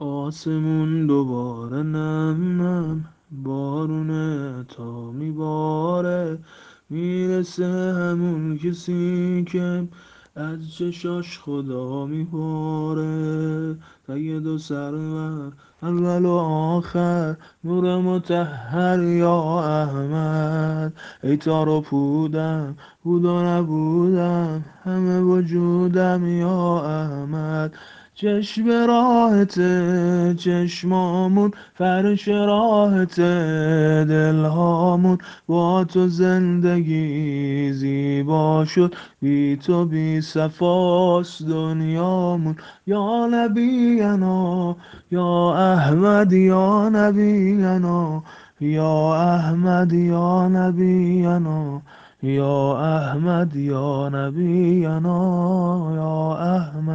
آسمون دوباره نم نم بارونه تا میباره، میرسه همون کسی که از چشاش خدا میباره. سید و سرور اول و آخر، نور مطهر یا احمد. ای تار و پودم، بود و نبودم، همه وجودم یا احمد. چشم راهته چشمامون، فرش راهته دلهامون. با تو زندگی زیبا شد، بی تو بی صفاست دنیامون. یا نبینا یا احمد، یا نبینا یا احمد، یا نبینا یا احمد، یا نبینا یا احمد.